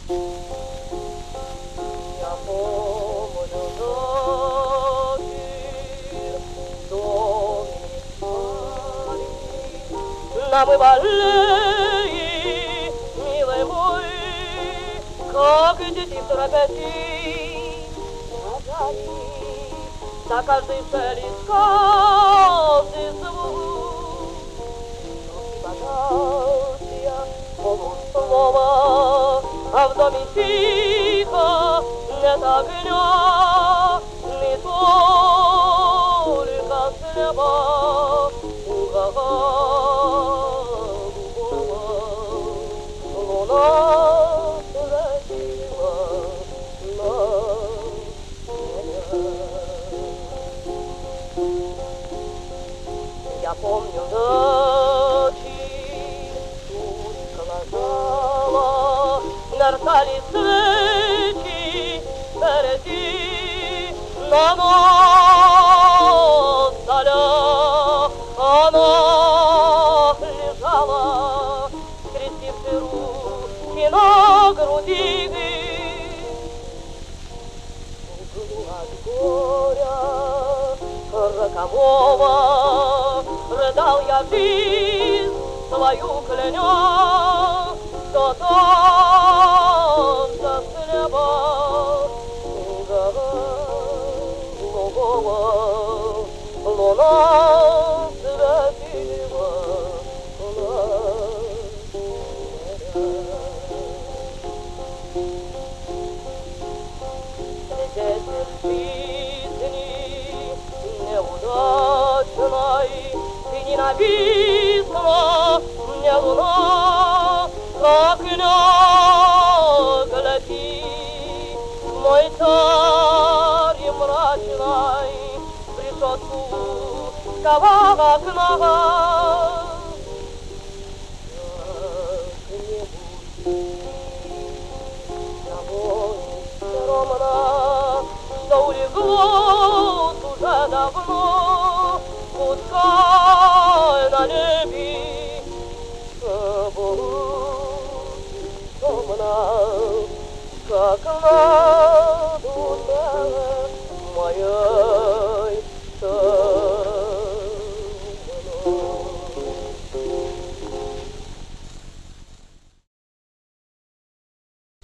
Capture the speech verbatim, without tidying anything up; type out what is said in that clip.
Я помню ночи в доме маленький, намывали, милый мой, как дети в торопяти, сказали, за каждой цели, с каждый звук. Фантазия, полуслова, а в доме тихо, нет огня, не только слева голубого. Луна светила на меня. Я помню ночи, тускло жало, мерцали свечи впереди, но ночь заля, она лежала, скрестивши руки на груди. От горя рокового рыдал я жизнь свою кляня, что там за слева голубого луна светила на свидетель жизни неудачной, ты ненавистна мне луна, как гляди, мой царь мрачной, в решетку сковал окна. Что улеглось уже давно, пускай на небе будет темно, как ночь.